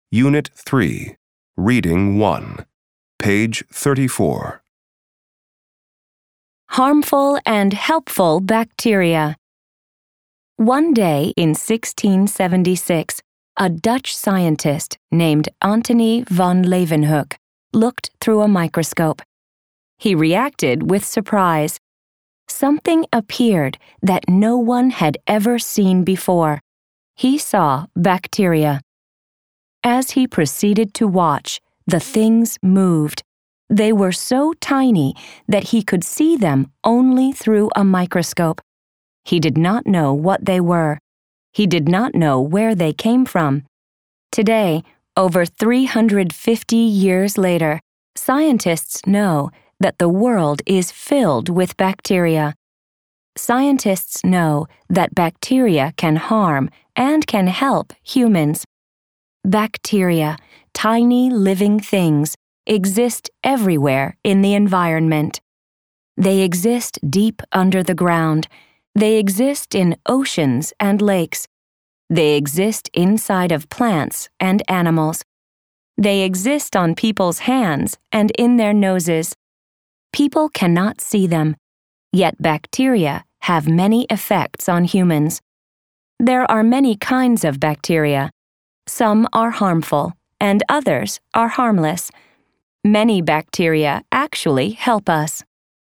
Unit 3, Reading 1, page 34. Harmful and helpful bacteria. One day in 1676, a Dutch scientist named Antony van Leeuwenhoek looked through a microscope. He reacted with surprise. Something appeared that no one had ever seen before. He saw bacteria. As he proceeded to watch, the things moved. They were so tiny that he could see them only through a microscope. He did not know what they were. He did not know where they came from. Today, over 350 years later, scientists know that the world is filled with bacteria. Scientists know that bacteria can harm and can help humans. Bacteria, tiny living things, exist everywhere in the environment. They exist deep under the ground. They exist in oceans and lakes. They exist inside of plants and animals. They exist on people's hands and in their noses. People cannot see them, yet bacteria have many effects on humans. There are many kinds of bacteria. Some are harmful, and others are harmless. Many bacteria actually help us.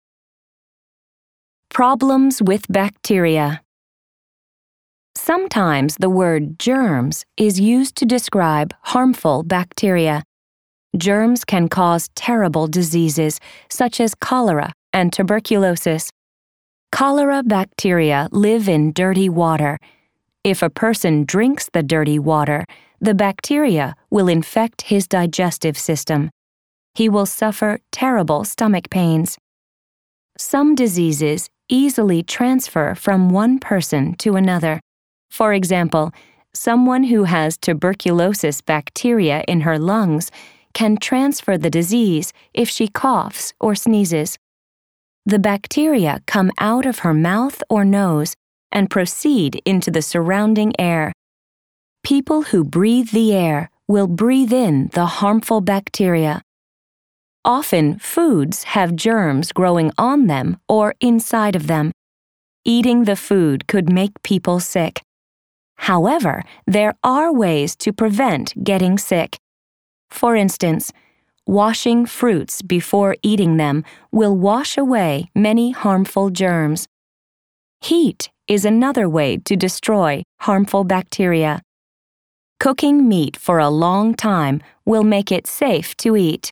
Problems with bacteria. Sometimes the word germs is used to describe harmful bacteria. Germs can cause terrible diseases such as cholera and tuberculosis. Cholera bacteria live in dirty water. If a person drinks the dirty water, the bacteria will infect his digestive system. He will suffer terrible stomach pains. Some diseases easily transfer from one person to another. For example, someone who has tuberculosis bacteria in her lungs can transfer the disease if she coughs or sneezes. The bacteria come out of her mouth or nose and proceed into the surrounding air. People who breathe the air will breathe in the harmful bacteria. Often, foods have germs growing on them or inside of them. Eating the food could make people sick. However, there are ways to prevent getting sick. For instance, washing fruits before eating them will wash away many harmful germs. Heat is another way to destroy harmful bacteria. Cooking meat for a long time will make it safe to eat.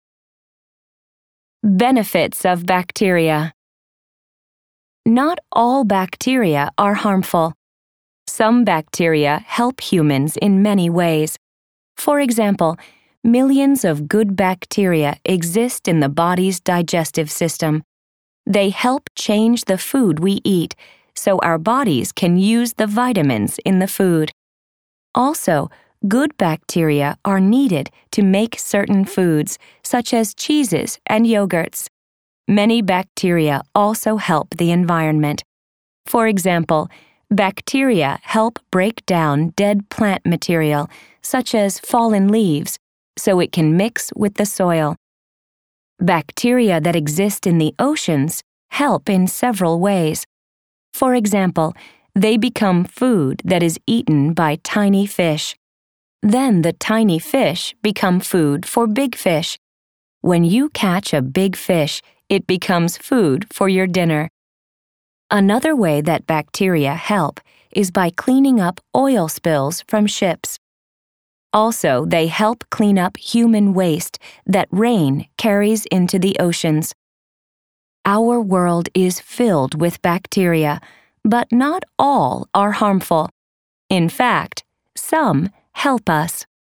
Benefits of bacteria. Not all bacteria are harmful. Some bacteria help humans in many ways. For example, millions of good bacteria exist in the body's digestive system. They help change the food we eat so our bodies can use the vitamins in the food. Also, good bacteria are needed to make certain foods, such as cheeses and yogurts. Many bacteria also help the environment. For example, bacteria help break down dead plant material, such as fallen leaves, so it can mix with the soil. Bacteria that exist in the oceans help in several ways. For example, they become food that is eaten by tiny fish. Then the tiny fish become food for big fish. When you catch a big fish, it becomes food for your dinner. Another way that bacteria help is by cleaning up oil spills from ships. Also, they help clean up human waste that rain carries into the oceans. Our world is filled with bacteria, but not all are harmful. In fact, some help us.